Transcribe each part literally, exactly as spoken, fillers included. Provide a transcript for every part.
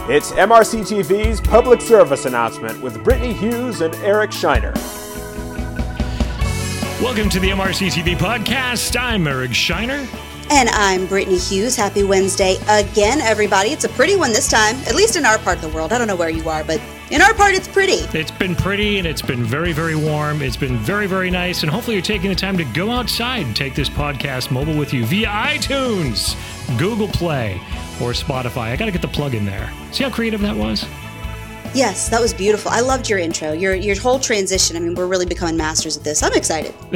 It's M R C T V's public service announcement with Brittany Hughes and Eric Shiner. Welcome to the M R C T V podcast. I'm Eric Shiner. And I'm Brittany Hughes. Happy Wednesday again, everybody. It's a pretty one this time, at least in our part of the world. I don't know where you are, but in our part, it's pretty. It's been pretty, and it's been very, very warm. It's been very, very nice, and hopefully you're taking the time to go outside and take this podcast mobile with you via iTunes, Google Play, or Spotify. I got to get the plug in there. See how creative that was? Yes, that was beautiful. I loved your intro, your your whole transition. I mean, we're really becoming masters at this. I'm excited. I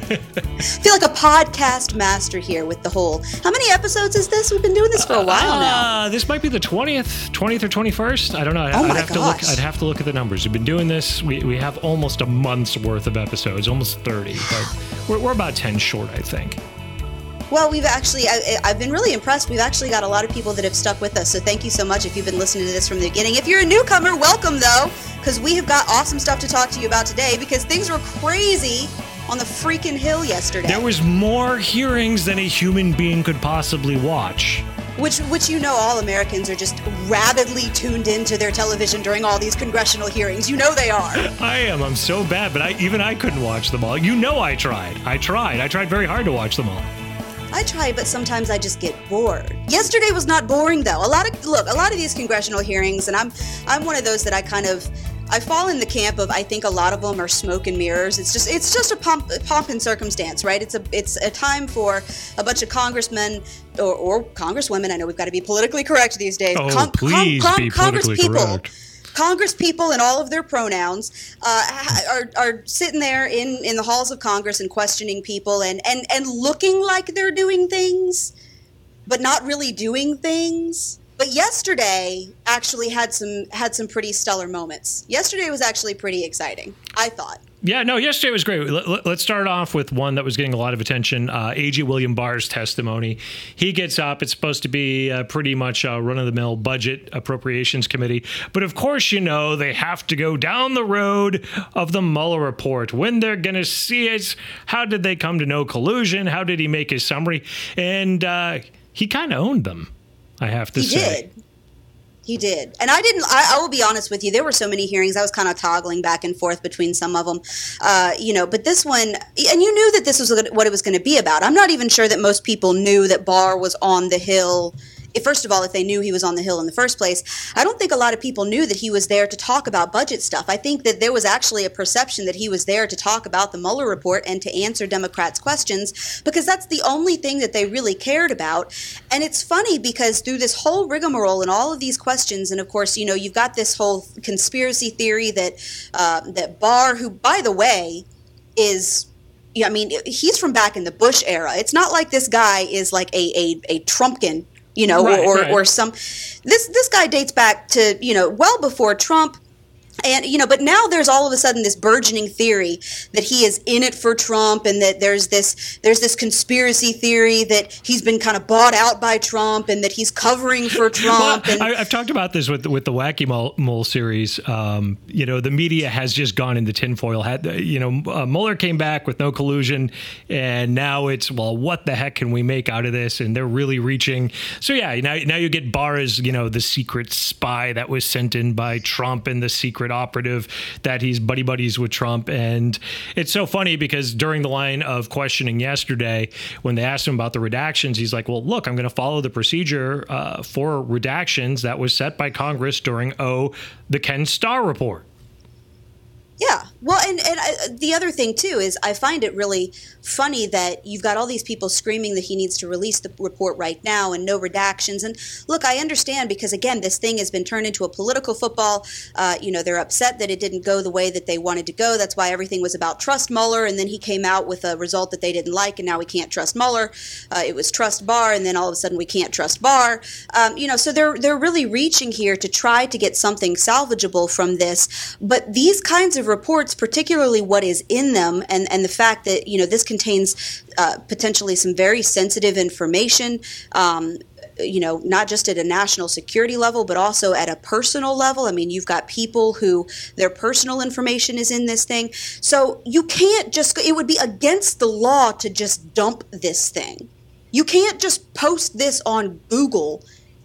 feel like a podcast master here with the whole... How many episodes is this? We've been doing this for a while uh, now. This might be the twentieth, twentieth or twenty-first. I don't know. Oh I'd my have gosh. to look. I'd have to look at the numbers. We've been doing this. We we have almost a month's worth of episodes, almost thirty, but we're we're about ten short, I think. Well, we've actually, I, I've been really impressed. We've actually got a lot of people that have stuck with us, so thank you so much if you've been listening to this from the beginning. If you're a newcomer, welcome, though, because we have got awesome stuff to talk to you about today, because things were crazy on the freaking Hill yesterday. There was more hearings than a human being could possibly watch. Which, which you know all Americans are just rabidly tuned into their television during all these congressional hearings. You know they are. I am. I'm so bad, but I even I couldn't watch them all. You know I tried. I tried. I tried very hard to watch them all. I try, but sometimes I just get bored. Yesterday was not boring, though. A lot of look, a lot of these congressional hearings, and I'm I'm one of those that I kind of I fall in the camp of I think a lot of them are smoke and mirrors. It's just it's just a pomp, pomp and circumstance, right? It's a it's a time for a bunch of congressmen or, or congresswomen. I know we've got to be politically correct these days. Oh, con- please con- con- be politically correct. Congress people and all of their pronouns uh, are, are sitting there in, in the halls of Congress and questioning people and, and, and looking like they're doing things, but not really doing things. But yesterday actually had some had some pretty stellar moments. Yesterday was actually pretty exciting, I thought. Yeah, no, yesterday was great. Let's start off with one that was getting a lot of attention, uh, A G William Barr's testimony. He gets up. It's supposed to be uh, pretty much a run-of-the-mill budget appropriations committee. But of course, you know, they have to go down the road of the Mueller report. When they're going to see it, how did they come to no collusion? How did he make his summary? And uh, he kind of owned them, I have to he say. He did. He did. And I didn't, I, I will be honest with you, there were so many hearings, I was kind of toggling back and forth between some of them, uh, you know, but this one, and you knew that this was what it was going to be about. I'm not even sure that most people knew that Barr was on the Hill. First of all, if they knew he was on the Hill in the first place, I don't think a lot of people knew that he was there to talk about budget stuff. I think that there was actually a perception that he was there to talk about the Mueller report and to answer Democrats' questions, because that's the only thing that they really cared about. And it's funny because through this whole rigmarole and all of these questions, and of course, you know, you've got this whole conspiracy theory that uh, that Barr, who, by the way, is... Yeah, I mean, he's from back in the Bush era. It's not like this guy is like a a, a Trumpkin. You know, right, or, right. or some, this, this guy dates back to, you know, well before Trump. And, you know, but now there's all of a sudden this burgeoning theory that he is in it for Trump, and that there's this there's this conspiracy theory that he's been kind of bought out by Trump and that he's covering for Trump. Well, and I, I've talked about this with with the Wacky Mole, Mole series. Um, you know, the media has just gone into tinfoil. Had you know, uh, Mueller came back with no collusion, and now it's, well, what the heck can we make out of this? And they're really reaching. So yeah, now now you get Barr as, you know, the secret spy that was sent in by Trump and the secret operative that he's buddy buddies with Trump. And it's so funny because during the line of questioning yesterday, when they asked him about the redactions, he's like, well, look, I'm going to follow the procedure uh, for redactions that was set by Congress during, oh, the Ken Starr report. Yeah. Well, and, and I, the other thing, too, is I find it really funny that you've got all these people screaming that he needs to release the report right now and no redactions. And look, I understand because, again, this thing has been turned into a political football. Uh, you know, they're upset that it didn't go the way that they wanted to go. That's why everything was about trust Mueller. And then he came out with a result that they didn't like. And now we can't trust Mueller. Uh, it was trust Barr. And then all of a sudden we can't trust Barr. Um, you know, so they're they're really reaching here to try to get something salvageable from this. But these kinds of reports, particularly what is in them, and, and the fact that, you know, this contains uh, potentially some very sensitive information, um, you know, not just at a national security level, but also at a personal level. I mean, you've got people who their personal information is in this thing. So you can't just, it would be against the law to just dump this thing. You can't just post this on Google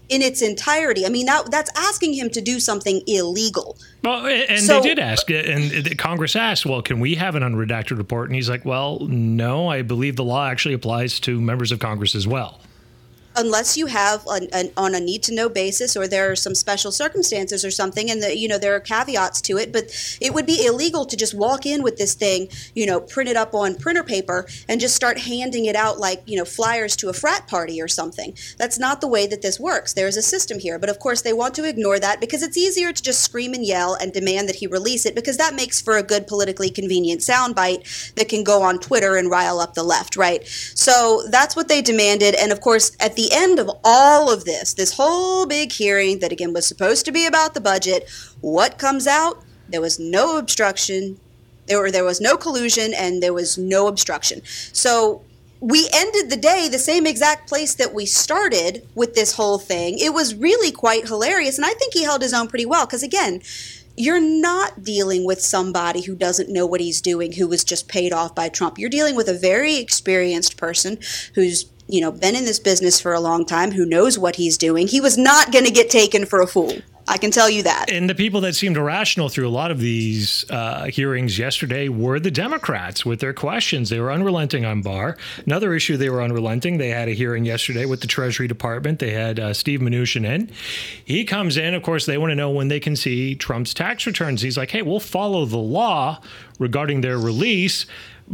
in its entirety. I mean, that that's asking him to do something illegal. Well, and so, they did ask, and Congress asked, well, can we have an unredacted report? And he's like, well, no, I believe the law actually applies to members of Congress as well. Unless you have an, an, on a need-to-know basis, or there are some special circumstances or something, and the, you know there are caveats to it. But it would be illegal to just walk in with this thing, you know, printed up on printer paper, and just start handing it out like you know flyers to a frat party or something. That's not the way that this works. There is a system here, but of course they want to ignore that because it's easier to just scream and yell and demand that he release it, because that makes for a good politically convenient soundbite that can go on Twitter and rile up the left, right? So that's what they demanded, and of course at the The end of all of this, this whole big hearing that again was supposed to be about the budget, what comes out? There was no obstruction, there were there was no collusion, and there was no obstruction. So we ended the day the same exact place that we started with this whole thing. It was really quite hilarious, and I think he held his own pretty well, because again, you're not dealing with somebody who doesn't know what he's doing, who was just paid off by Trump. You're dealing with a very experienced person who's you know, been in this business for a long time, who knows what he's doing. He was not going to get taken for a fool. I can tell you that. And the people that seemed irrational through a lot of these uh, hearings yesterday were the Democrats with their questions. They were unrelenting on Barr. Another issue they were unrelenting. They had a hearing yesterday with the Treasury Department. They had uh, Steve Mnuchin in. He comes in. Of course, they want to know when they can see Trump's tax returns. He's like, hey, we'll follow the law regarding their release,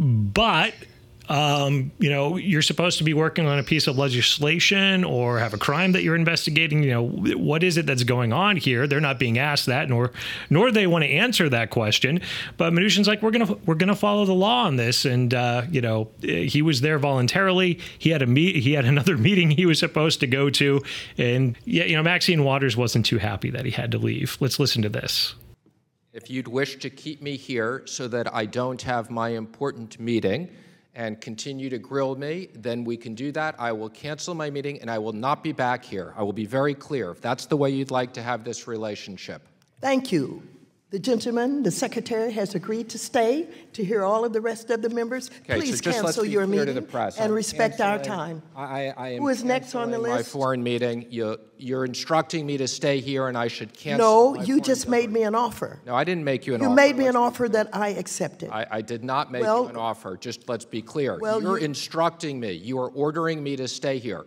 but Um, you know, you're supposed to be working on a piece of legislation or have a crime that you're investigating. You know, what is it that's going on here? They're not being asked that, nor nor do they want to answer that question. But Mnuchin's like, we're gonna we're gonna follow the law on this, and uh, you know, he was there voluntarily. He had a meet. He had another meeting he was supposed to go to, and yeah, you know, Maxine Waters wasn't too happy that he had to leave. Let's listen to this. If you'd wish to keep me here so that I don't have my important meeting and continue to grill me, then we can do that. I will cancel my meeting and I will not be back here. I will be very clear if that's the way you'd like to have this relationship. Thank you. The gentleman, the secretary, has agreed to stay to hear all of the rest of the members. Okay, Please so just cancel let's be your clear meeting to the press. and I'm respect our time. I, I am Who is next on the canceling list? My foreign meeting. You, you're instructing me to stay here, and I should cancel. No, my you just foreign made me an offer. No, I didn't make you an You offer. made me Let's an be offer clear. that I accepted. I, I did not make Well- you an offer. Just let's be clear. Well, You're you- instructing me. You are ordering me to stay here.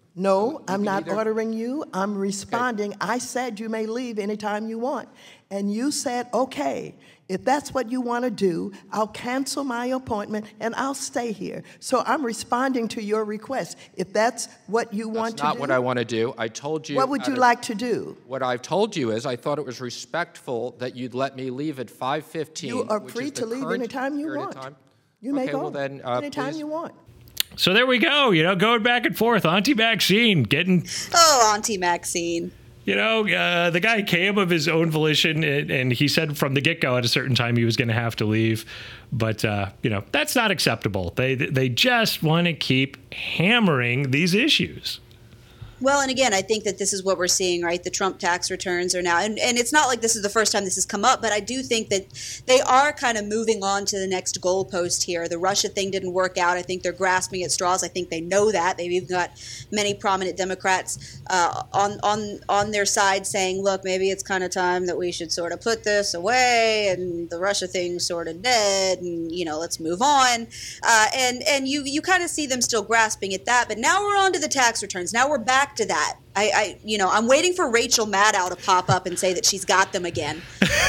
No, I'm can not either- ordering you. I'm responding. I said you may leave anytime you want. And you said, okay, if that's what you want to do, I'll cancel my appointment and I'll stay here. So I'm responding to your request. If that's what you want That's to not do. what I want to do. I told you. What would out you of- like to do? What I've told you is I thought it was respectful that you'd let me leave at five fifteen. You are which free is the to leave current anytime you period of want. time. You may Okay, go well then, uh, anytime please. you want. So there we go. You know, going back and forth. Auntie Maxine getting. Oh, Auntie Maxine. You know, uh, the guy came of his own volition, and, and he said from the get-go at a certain time he was going to have to leave. But, uh, you know, that's not acceptable. They they just want to keep hammering these issues. Well, and again, I think that this is what we're seeing, right? The Trump tax returns are now, and, and it's not like this is the first time this has come up, but I do think that they are kind of moving on to the next goalpost here. The Russia thing didn't work out. I think they're grasping at straws. I think they know that. They've even got many prominent Democrats uh, on, on, on their side saying, look, maybe it's kind of time that we should sort of put this away, and the Russia thing's sort of dead, and, you know, let's move on. Uh, and and you, you kind of see them still grasping at that, but now we're on to the tax returns. Now we're back to that. I, I, you know, I'm waiting for Rachel Maddow to pop up and say that she's got them again.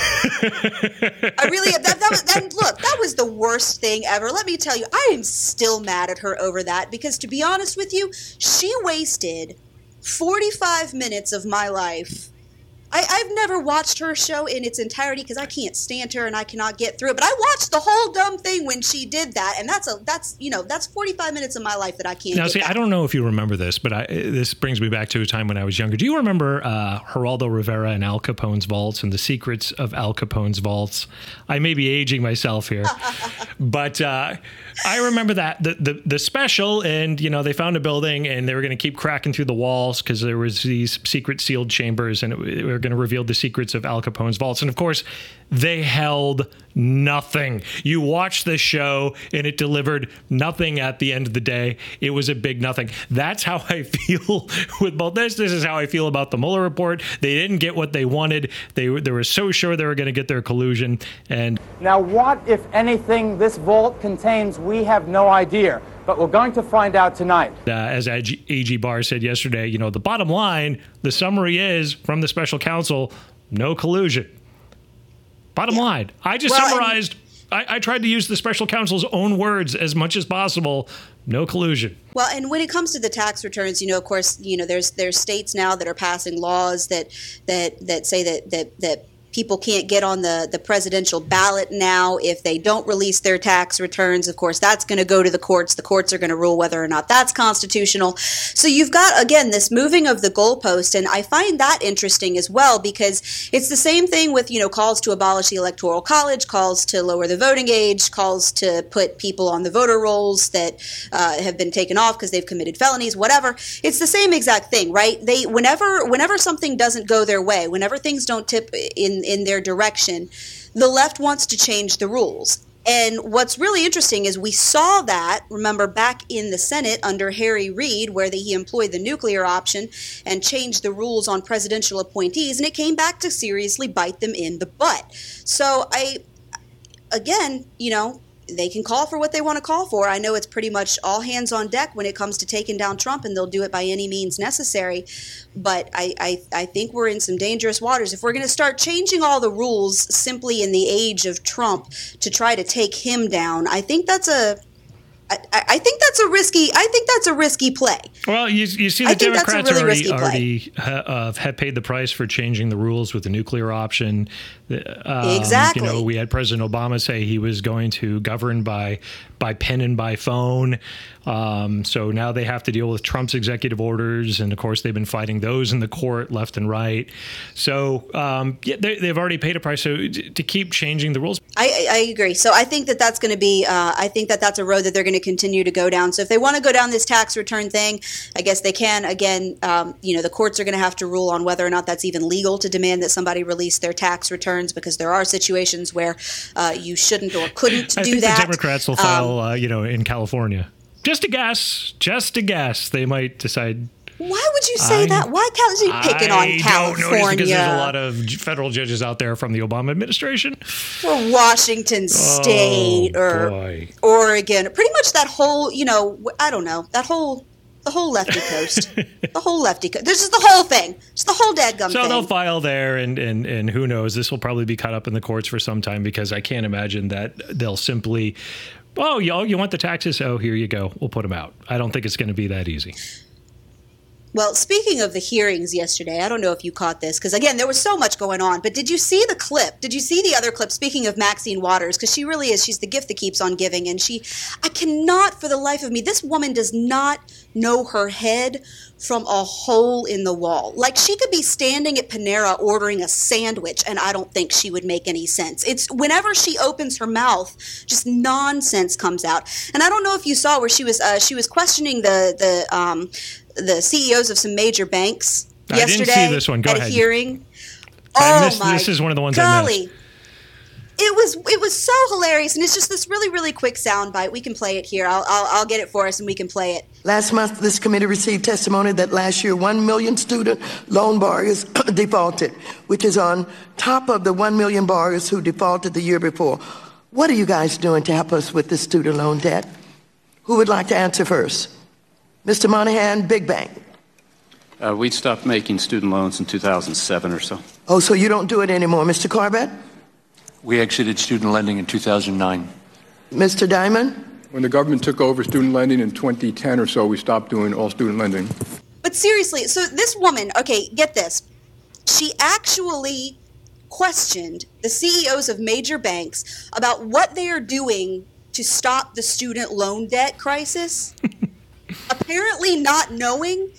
I really, that, that was, that, look, that was the worst thing ever. Let me tell you, I am still mad at her over that because, to be honest with you, she wasted forty-five minutes of my life. I, I've never watched her show in its entirety because I can't stand her and I cannot get through it. But I watched the whole dumb thing when she did that, and that's a that's you know that's forty-five minutes of my life that I can't. Now, get see, back. I don't know if you remember this, but I, this brings me back to a time when I was younger. Do you remember uh, Geraldo Rivera and Al Capone's vaults and the secrets of Al Capone's vaults? I may be aging myself here, but uh, I remember that the, the the special, and you know they found a building and they were going to keep cracking through the walls because there was these secret sealed chambers, and it, it were going to reveal the secrets of Al Capone's vaults. And of course, they held nothing. You watched the show and it delivered nothing at the end of the day. It was a big nothing. That's how I feel with both this. This is how I feel about the Mueller report. They didn't get what they wanted. They were, they were so sure they were going to get their collusion. And now, what, if anything, this vault contains, we have no idea. But we're going to find out tonight. Uh, as A G Barr said yesterday, you know, the bottom line, the summary is from the special counsel, no collusion. Bottom yeah. line. I just well, summarized. I, I tried to use the special counsel's own words as much as possible. No collusion. Well, and when it comes to the tax returns, you know, of course, you know, there's there's states now that are passing laws that that that say that that that. people can't get on the, the presidential ballot now if they don't release their tax returns. Of course, that's going to go to the courts. The courts are going to rule whether or not that's constitutional. So you've got, again, this moving of the goalpost, and I find that interesting as well because it's the same thing with, you know, calls to abolish the Electoral College, calls to lower the voting age, calls to put people on the voter rolls that uh, have been taken off because they've committed felonies, whatever. It's the same exact thing, right? They whenever whenever something doesn't go their way, whenever things don't tip in in their direction, the left wants to change the rules. And what's really interesting is we saw that, remember, back in the Senate under Harry Reid, where the, he employed the nuclear option and changed the rules on presidential appointees, and it came back to seriously bite them in the butt. So I, again, you know, they can call for what they want to call for. I know it's pretty much all hands on deck when it comes to taking down Trump, and they'll do it by any means necessary. But I, I, I think we're in some dangerous waters. If we're going to start changing all the rules simply in the age of Trump to try to take him down, I think that's a I, I think that's a risky. I think that's a risky play. Well, you, you see, the Democrats really already, already uh, have paid the price for changing the rules with the nuclear option. Um, exactly. You know, we had President Obama say he was going to govern by by pen and by phone. Um, so now they have to deal with Trump's executive orders, and of course they've been fighting those in the court left and right. So um, yeah, they, they've already paid a price. So to keep changing the rules, I, I agree. So I think that that's going to be. Uh, I think that that's a road that they're going to continue to go down. So if they want to go down this tax return thing, I guess they can. Again, um, you know, the courts are going to have to rule on whether or not that's even legal to demand that somebody release their tax returns, because there are situations where uh, you shouldn't or couldn't I do think that. The Democrats will file, um, uh, you know, in California. Just a guess. Just a guess. They might decide. Why would you say I, that? Why are you picking I on California? Don't know, because there's a lot of federal judges out there from the Obama administration. Or Washington State, oh, or boy. Oregon. Pretty much that whole, you know, I don't know, that whole, the whole lefty coast. the whole lefty coast. This is the whole thing. It's the whole dadgum so thing. So they'll file there, and, and, and who knows? This will probably be caught up in the courts for some time, because I can't imagine that they'll simply, oh, you, you want the taxes? Oh, here you go. We'll put them out. I don't think it's going to be that easy. Well, speaking of the hearings yesterday, I don't know if you caught this, because, again, there was so much going on. But did you see the clip? Did you see the other clip? Speaking of Maxine Waters, because she really is. She's the gift that keeps on giving. And she, I cannot for the life of me, this woman does not know her head from a hole in the wall. Like, she could be standing at Panera ordering a sandwich, and I don't think she would make any sense. It's whenever she opens her mouth, just nonsense comes out. And I don't know if you saw where she was, uh, she was questioning the, the, um, the C E Os of some major banks I yesterday didn't see this one. Go at ahead. a hearing. I oh missed, my this is one of the ones golly. I missed. It was it was so hilarious, and it's just this really really quick sound bite. We can play it here. I'll, I'll I'll get it for us, and we can play it. Last month, this committee received testimony that last year one million student loan borrowers defaulted, which is on top of the one million borrowers who defaulted the year before. What are you guys doing to help us with the student loan debt? Who would like to answer first? Mister Monahan, Big Bank. Uh, we stopped making student loans in two thousand seven or so. Oh, so you don't do it anymore. Mister Corbett? We exited student lending in two thousand nine. Mister Diamond? When the government took over student lending in twenty ten or so, we stopped doing all student lending. But seriously, so this woman, okay, get this. She actually questioned the C E Os of major banks about what they are doing to stop the student loan debt crisis. Apparently not knowing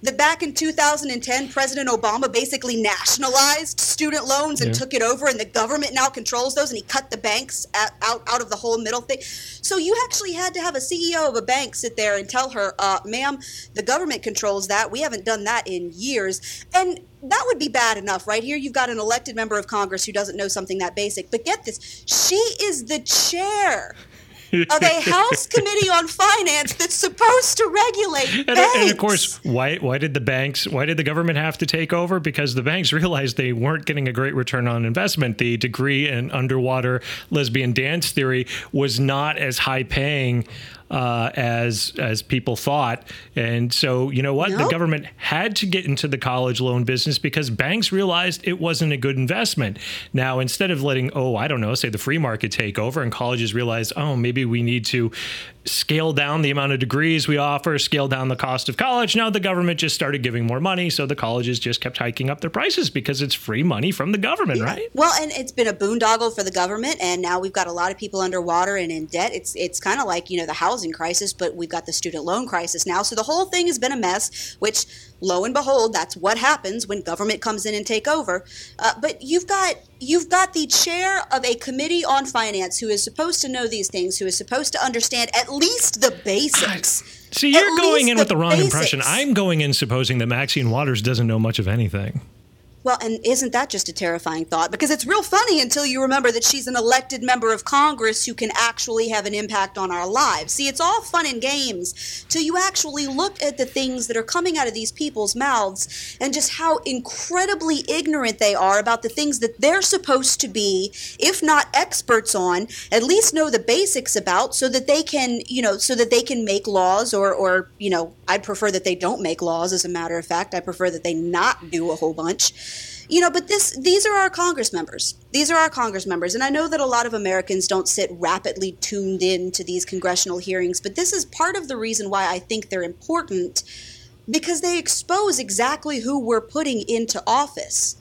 that back in two thousand ten, President Obama basically nationalized student loans and yeah. took it over, and the government now controls those, and he cut the banks at, out, out of the whole middle thing. So you actually had to have a C E O of a bank sit there and tell her, uh, ma'am, the government controls that. We haven't done that in years. And that would be bad enough, right? Here you've got an elected member of Congress who doesn't know something that basic. But get this, she is the chair of a House Committee on Finance that's supposed to regulate and, banks. And of course, why why did the banks, why did the government have to take over? Because the banks realized they weren't getting a great return on investment. The degree in underwater lesbian dance theory was not as high paying Uh, as as people thought. And so, you know what? Nope. The government had to get into the college loan business because banks realized it wasn't a good investment. Now, instead of letting, oh, I don't know, say the free market take over, and colleges realized, oh, maybe we need to scale down the amount of degrees we offer, scale down the cost of college. Now the government just started giving more money, so the colleges just kept hiking up their prices because it's free money from the government, yeah. right? Well, and it's been a boondoggle for the government, and now we've got a lot of people underwater and in debt. It's it's kind of like, you know, the housing crisis, but we've got the student loan crisis now. So the whole thing has been a mess, which, lo and behold, that's what happens when government comes in and take over. Uh, but you've got you've got the chair of a committee on finance who is supposed to know these things, who is supposed to understand at least the basics. See, you're At going in the with the wrong basics. impression. I'm going in supposing that Maxine Waters doesn't know much of anything. Well, and isn't that just a terrifying thought? Because it's real funny until you remember that she's an elected member of Congress who can actually have an impact on our lives. See, it's all fun and games till you actually look at the things that are coming out of these people's mouths and just how incredibly ignorant they are about the things that they're supposed to be, if not experts on, at least know the basics about, so that they can, you know, so that they can make laws, or, or, you know, I'd prefer that they don't make laws, as a matter of fact. I prefer that they not do a whole bunch. You know, but this these are our Congress members. These are our Congress members. And I know that a lot of Americans don't sit rapidly tuned in to these congressional hearings, but this is part of the reason why I think they're important, because they expose exactly who we're putting into office,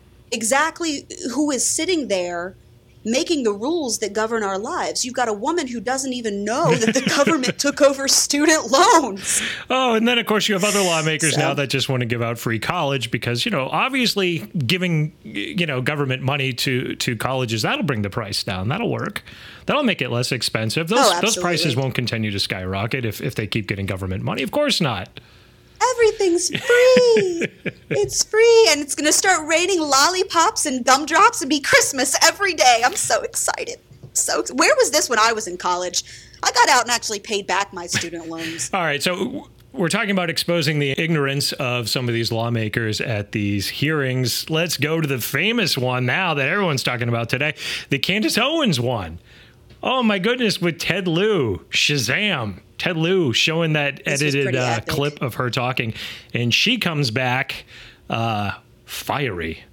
exactly who is sitting there making the rules that govern our lives. You've got a woman who doesn't even know that the government took over student loans. Oh, and then, of course, you have other lawmakers So- now that just want to give out free college because, you know, obviously giving, you know, government money to, to colleges, that'll bring the price down. That'll work. That'll make it less expensive. Those, Oh, those prices absolutely. won't continue to skyrocket if, if they keep getting government money. Of course not. Everything's free. It's free, and it's going to start raining lollipops and gumdrops and be Christmas every day. I'm so excited. So, where was this when I was in college? I got out and actually paid back my student loans. All right. So we're talking about exposing the ignorance of some of these lawmakers at these hearings. Let's go to the famous one now that everyone's talking about today, the Candace Owens one. Oh, my goodness, with Ted Lieu. Shazam. Ted Lieu showing that This was edited pretty uh, epic. clip of her talking. And she comes back uh, fiery.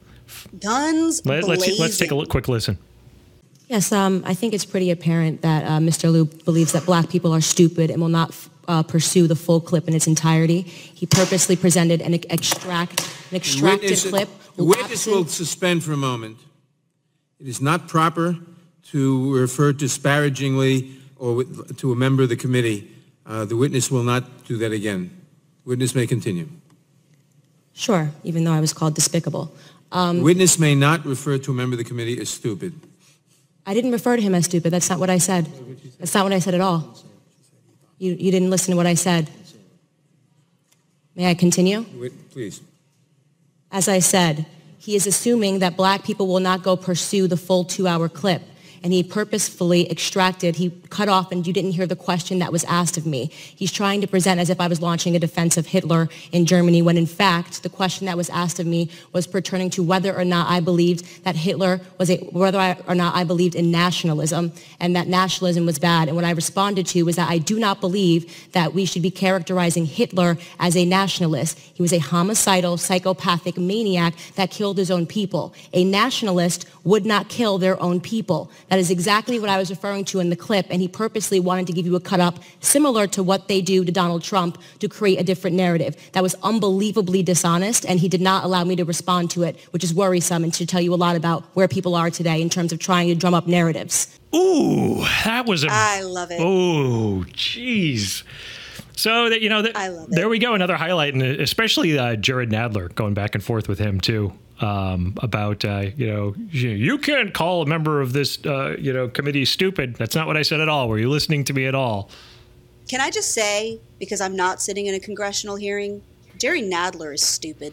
Guns Let, blazing. let's, let's take a look, quick listen. Yes, um, I think it's pretty apparent that uh, Mister Lieu believes that black people are stupid and will not uh, pursue the full clip in its entirety. He purposely presented an extract, an extracted Witness- clip. The witness will suspend for a moment. It is not proper to refer disparagingly or with, to a member of the committee. Uh, the witness will not do that again. Witness may continue. Sure, even though I was called despicable. Um, Witness may not refer to a member of the committee as stupid. I didn't refer to him as stupid. That's not what I said. That's not what I said at all. You, you didn't listen to what I said. May I continue? Wit- Please. As I said, he is assuming that black people will not go pursue the full two-hour clip. And he purposefully extracted, he cut off, and you didn't hear the question that was asked of me. He's trying to present as if I was launching a defense of Hitler in Germany, when in fact, the question that was asked of me was pertaining to whether or not I believed that Hitler was a, whether I, or not I believed in nationalism, and that nationalism was bad. And what I responded to was that I do not believe that we should be characterizing Hitler as a nationalist. He was a homicidal, psychopathic maniac that killed his own people. A nationalist would not kill their own people. That is exactly what I was referring to in the clip, and he purposely wanted to give you a cut-up similar to what they do to Donald Trump to create a different narrative. That was unbelievably dishonest, and he did not allow me to respond to it, which is worrisome and should tell you a lot about where people are today in terms of trying to drum up narratives. Ooh, that was a... I love it. Oh, jeez. So that, you know, that, I love it. There we go. Another highlight, and especially uh, Jared Nadler going back and forth with him too. Um, about, uh, you know, you can't call a member of this, uh, you know, committee stupid. That's not what I said at all. Were you listening to me at all? Can I just say, because I'm not sitting in a congressional hearing, Jerry Nadler is stupid.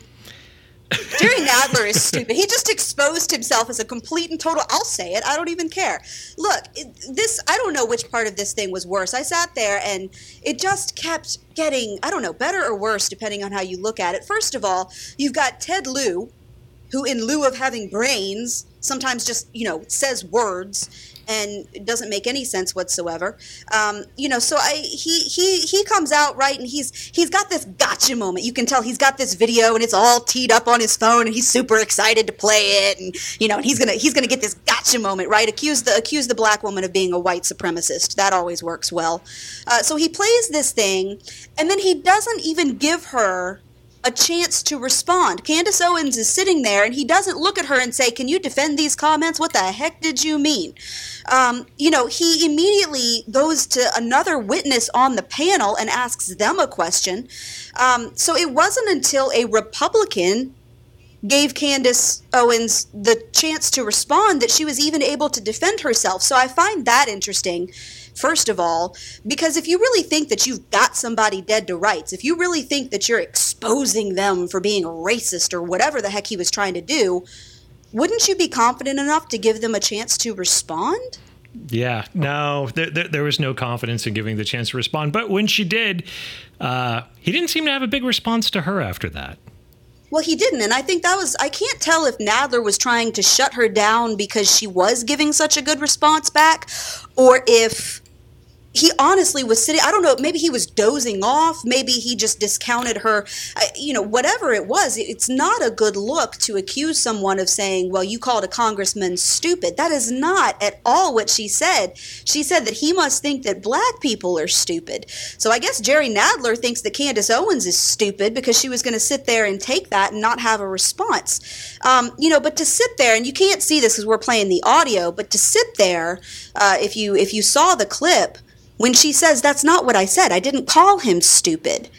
Jerry Nadler is stupid. He just exposed himself as a complete and total, I'll say it, I don't even care. Look, it, this, I don't know which part of this thing was worse. I sat there and it just kept getting, I don't know, better or worse, depending on how you look at it. First of all, you've got Ted Lieu, who in lieu of having brains, sometimes just, you know, says words and it doesn't make any sense whatsoever. Um, you know, so I he he he comes out, right, and he's he's got this gotcha moment. You can tell he's got this video and it's all teed up on his phone and he's super excited to play it, and you know, and he's gonna he's gonna get this gotcha moment, right? Accuse the accuse the black woman of being a white supremacist. That always works well. Uh, so he plays this thing, and then he doesn't even give her a chance to respond. Candace Owens is sitting there and he doesn't look at her and say, can you defend these comments? What the heck did you mean? Um, you know, he immediately goes to another witness on the panel and asks them a question. Um, so it wasn't until a Republican gave Candace Owens the chance to respond that she was even able to defend herself. So I find that interesting. First of all, because if you really think that you've got somebody dead to rights, if you really think that you're exposing them for being a racist or whatever the heck he was trying to do, wouldn't you be confident enough to give them a chance to respond? Yeah, no, there, there, there was no confidence in giving the chance to respond. But when she did, uh, he didn't seem to have a big response to her after that. Well, he didn't, and I think that was, I can't tell if Nadler was trying to shut her down because she was giving such a good response back, or if he honestly was sitting, I don't know, maybe he was dozing off, maybe he just discounted her, I, you know, whatever it was. It's not a good look to accuse someone of saying, well, you called a congressman stupid. That is not at all what she said. She said that he must think that black people are stupid. So I guess Jerry Nadler thinks that Candace Owens is stupid because she was going to sit there and take that and not have a response. Um, you know, but to sit there, and you can't see this because we're playing the audio, but to sit there, uh, if you if you saw the clip, when she says, that's not what I said, I didn't call him stupid,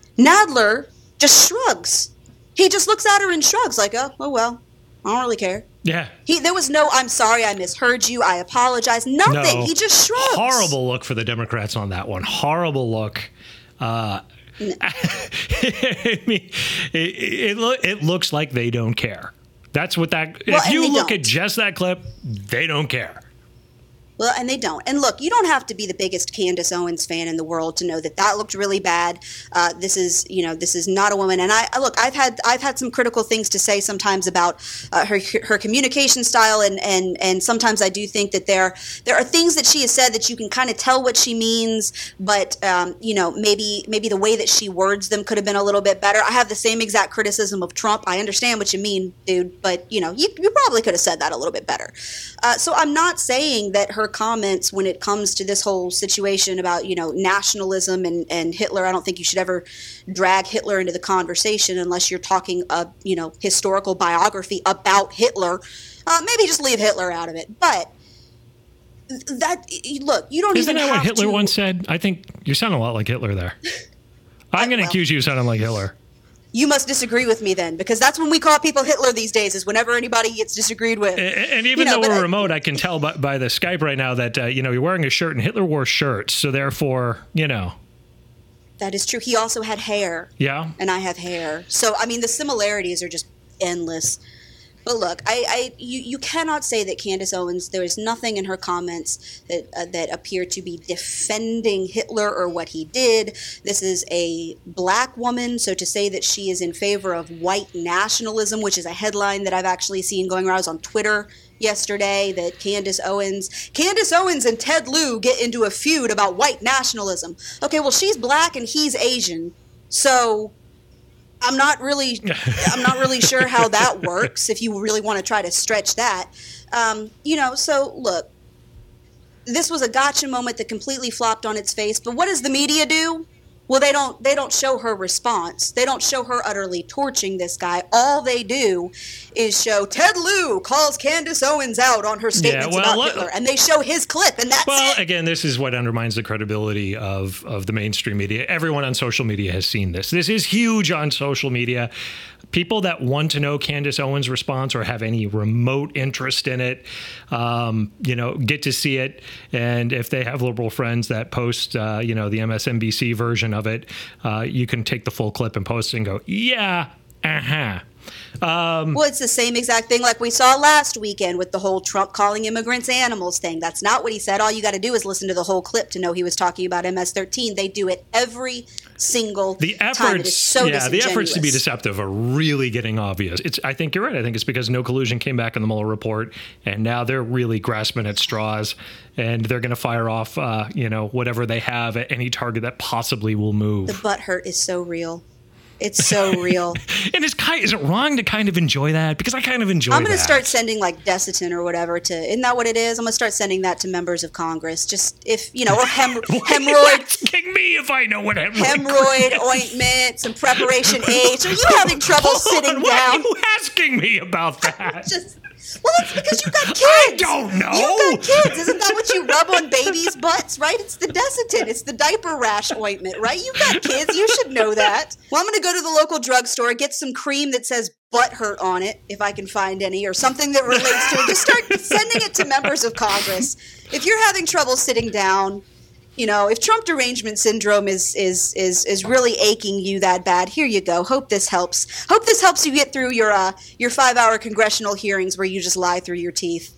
Nadler just shrugs. He just looks at her and shrugs like, oh, oh well, I don't really care. Yeah. He There was no, I'm sorry, I misheard you, I apologize, nothing. No. He just shrugs. Horrible look for the Democrats on that one. Horrible look. Uh, no. I mean, it, it, lo- it looks like they don't care. That's what that, well, if you look don't. at just that clip, they don't care. Well, and they don't. And look, you don't have to be the biggest Candace Owens fan in the world to know that that looked really bad. Uh, this is, you know, this is not a woman. And I look, I've had I've had some critical things to say sometimes about uh, her her communication style, and and and sometimes I do think that there there are things that she has said that you can kind of tell what she means, but um, you know, maybe maybe the way that she words them could have been a little bit better. I have the same exact criticism of Trump. I understand what you mean, dude, but you know, you you probably could have said that a little bit better. Uh, so I'm not saying that her comments when it comes to this whole situation about, you know, nationalism and, and Hitler, I don't think you should ever drag Hitler into the conversation unless you're talking a, you know, historical biography about Hitler. Uh, maybe just leave Hitler out of it. But that, look, you don't Isn't even that have what Hitler to, once said? I think you sound a lot like Hitler there. I'm going to well, accuse you of sounding like Hitler. You must disagree with me then, because that's when we call people Hitler these days, is whenever anybody gets disagreed with. And, and even you know, though we're I, remote, I can tell by, by the Skype right now that, uh, you know, you're wearing a shirt and Hitler wore shirts. So therefore, you know. That is true. He also had hair. Yeah. And I have hair. So, I mean, the similarities are just endless. But look, I, I you, you cannot say that Candace Owens, there is nothing in her comments that uh, that appear to be defending Hitler or what he did. This is a black woman, so to say that she is in favor of white nationalism, which is a headline that I've actually seen going around on Twitter yesterday, that Candace Owens, Candace Owens and Ted Lieu get into a feud about white nationalism. Okay, well, she's black and he's Asian, so I'm not really, I'm not really sure how that works. If you really want to try to stretch that, um, you know. So look, this was a gotcha moment that completely flopped on its face. But what does the media do? Well, they don't they don't show her response. They don't show her utterly torching this guy. All they do is show Ted Lieu calls Candace Owens out on her statements yeah, well, about let, Hitler, and they show his clip, and that's well, it. again, this is what undermines the credibility of, of the mainstream media. Everyone on social media has seen this. This is huge on social media. People that want to know Candace Owens' response or have any remote interest in it, um, you know, get to see it. And if they have liberal friends that post, uh, you know, the M S N B C version of it, uh, you can take the full clip and post it and go, yeah, uh-huh. Um, well, it's the same exact thing like we saw last weekend with the whole Trump calling immigrants animals thing. That's not what he said. All you got to do is listen to the whole clip to know he was talking about M S thirteen. They do it every single the efforts, time. It is so yeah, the efforts to be deceptive are really getting obvious. It's. I think you're right. I think it's because no collusion came back in the Mueller report, and now they're really grasping at straws, and they're going to fire off, uh, you know, whatever they have at any target that possibly will move. The butt hurt is so real. It's so real. And is, is it wrong to kind of enjoy that? Because I kind of enjoy that. I'm going to start sending like Desitin or whatever to, isn't that what it is? I'm going to start sending that to members of Congress. Just if, you know, or hem, hemorrhoid. Asking me if I know what hemorrhoid Hemorrhoid ointment, some preparation aids. Are you having trouble Hold sitting on, down? Why are you asking me about that? Just, well, it's because you got kids. I don't know. You got kids. Isn't that what you rub on babies' butts, right? It's the Desitin. It's the diaper rash ointment, right? You got kids. You should know that. Well, I'm going to go to the local drugstore, get some cream that says butt hurt on it, if I can find any, or something that relates to it. Just start sending it to members of Congress. If you're having trouble sitting down, you know, if Trump derangement syndrome is is is is really aching you that bad, here you go. Hope this helps. Hope this helps you get through your uh, your five-hour congressional hearings where you just lie through your teeth.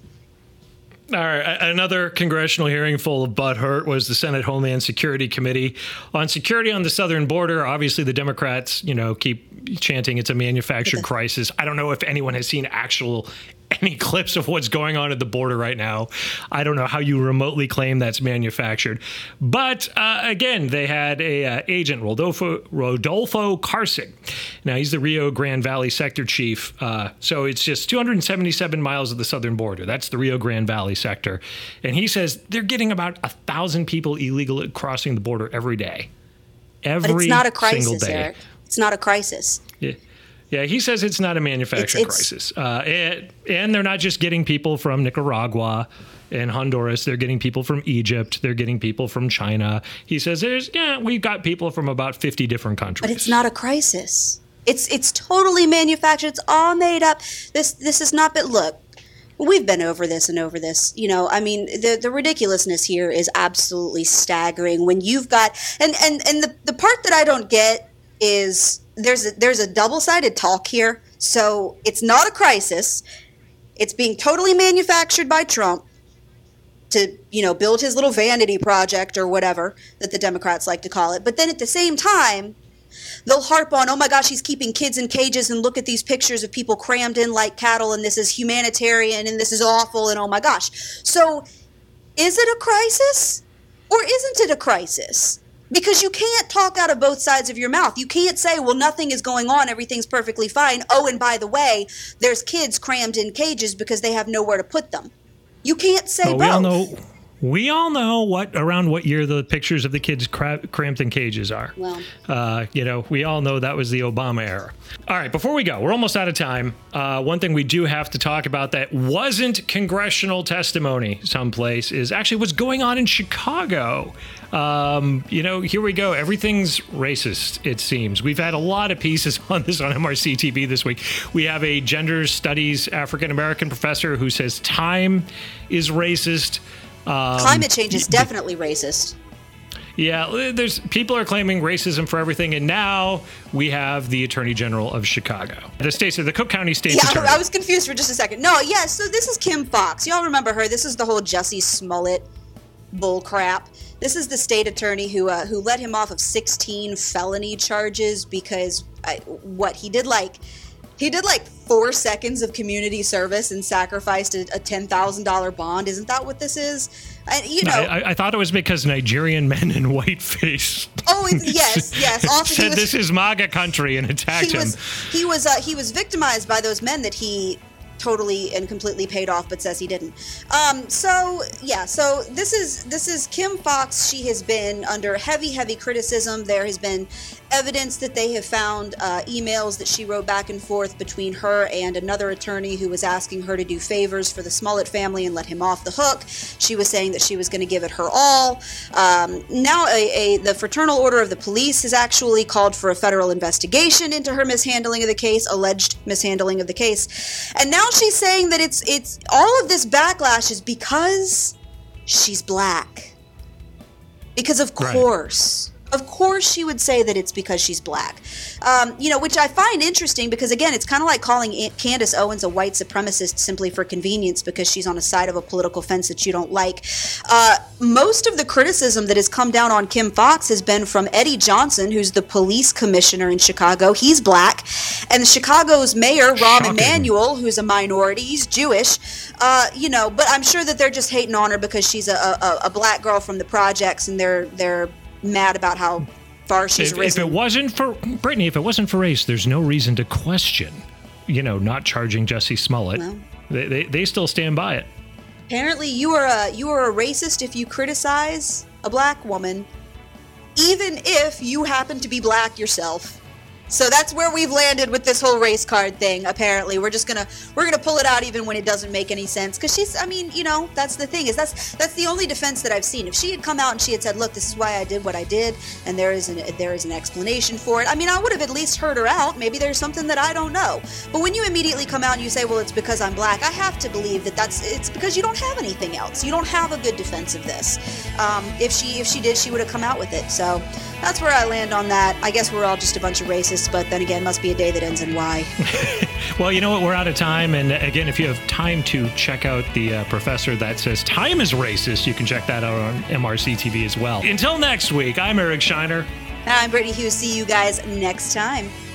All right. Another congressional hearing full of butthurt was the Senate Homeland Security Committee on security on the southern border. Obviously, the Democrats, you know, keep chanting it's a manufactured crisis. I don't know if anyone has seen actual any clips of what's going on at the border right now. I don't know how you remotely claim that's manufactured. But uh, again, they had a uh, agent, Rodolfo, Rodolfo Carson. Now, he's the Rio Grande Valley sector chief. Uh, so it's just two hundred seventy-seven miles of the southern border. That's the Rio Grande Valley sector. And he says they're getting about a thousand people illegally crossing the border every day. Every but it's not a crisis, single day. Eric. It's not a crisis. Yeah. Yeah, he says it's not a manufacturing it's, it's, crisis. Uh, and, and they're not just getting people from Nicaragua and Honduras. They're getting people from Egypt. They're getting people from China. He says, "There's yeah, we've got people from about fifty different countries." But it's not a crisis. It's it's totally manufactured. It's all made up. This this is not, but look, we've been over this and over this. You know, I mean, the, the ridiculousness here is absolutely staggering when you've got, and, and, and the, the part that I don't get is, There's a, there's a double-sided talk here. So it's not a crisis. It's being totally manufactured by Trump to, you know, build his little vanity project or whatever that the Democrats like to call it. But then at the same time, they'll harp on, oh my gosh, he's keeping kids in cages and look at these pictures of people crammed in like cattle and this is humanitarian and this is awful and oh my gosh. So is it a crisis or isn't it a crisis? Because you can't talk out of both sides of your mouth. You can't say, well, nothing is going on. Everything's perfectly fine. Oh, and by the way, there's kids crammed in cages because they have nowhere to put them. You can't say well, both. We all know, we all know what around what year the pictures of the kids cra- cramped in cages are. Well, uh, you know, we all know that was the Obama era. All right, before we go, we're almost out of time. Uh, one thing we do have to talk about that wasn't congressional testimony someplace is actually what's going on in Chicago. Um, you know, here we go. Everything's racist, it seems. We've had a lot of pieces on this on M R C T V this week. We have a gender studies African-American professor who says time is racist. Um, Climate change is definitely racist. Yeah, there's people are claiming racism for everything, and now we have the Attorney General of Chicago, the state, the Cook County State's yeah, Attorney. I was confused for just a second. No, yeah, so this is Kim Foxx. Y'all remember her? This is the whole Jussie Smollett bull crap. This is the state attorney who uh, who let him off of sixteen felony charges because I, what he did like. He did like four seconds of community service and sacrificed a, a ten thousand dollars bond. Isn't that what this is? And, you know, I, I thought it was because Nigerian men in whiteface. Oh, yes, yes. Also, said was, this is MAGA country and attacked he him. Was, he was uh, he was victimized by those men that he totally and completely paid off, but says he didn't. Um, so yeah, so this is this is Kim Foxx. She has been under heavy, heavy criticism. There has been evidence that they have found uh, emails that she wrote back and forth between her and another attorney who was asking her to do favors for the Smollett family and let him off the hook. She was saying that she was going to give it her all. Um, now, a, a, the Fraternal Order of the Police has actually called for a federal investigation into her mishandling of the case, alleged mishandling of the case. And now she's saying that it's it's all of this backlash is because she's black. Because of course. Right. Of course she would say that it's because she's black. Um, you know, which I find interesting because, again, it's kind of like calling Candace Owens a white supremacist simply for convenience because she's on a side of a political fence that you don't like. Uh, most of the criticism that has come down on Kim Foxx has been from Eddie Johnson, who's the police commissioner in Chicago. He's black. And Chicago's mayor, Rahm Emanuel, who's a minority, he's Jewish. Uh, you know, but I'm sure that they're just hating on her because she's a, a, a black girl from the projects and they're they're mad about how far she's if, risen. If it wasn't for Brittany, if it wasn't for race, there's no reason to question, you know, not charging Jussie Smollett. Well, they, they they still stand by it. Apparently, you are a you are a racist if you criticize a black woman, even if you happen to be black yourself. So that's where we've landed with this whole race card thing. Apparently, we're just gonna we're gonna pull it out even when it doesn't make any sense. Because she's, I mean, you know, that's the thing is that's that's the only defense that I've seen. If she had come out and she had said, "Look, this is why I did what I did," and there is an there is an explanation for it. I mean, I would have at least heard her out. Maybe there's something that I don't know. But when you immediately come out and you say, "Well, it's because I'm black," I have to believe that that's it's because you don't have anything else. You don't have a good defense of this. Um, if she if she did, she would have come out with it. So that's where I land on that. I guess we're all just a bunch of racists, but then again, must be a day that ends in Y. Well, you know what? We're out of time. And again, if you have time to check out the uh, professor that says time is racist, you can check that out on M R C T V as well. Until next week, I'm Eric Shiner. And I'm Brittany Hughes. See you guys next time.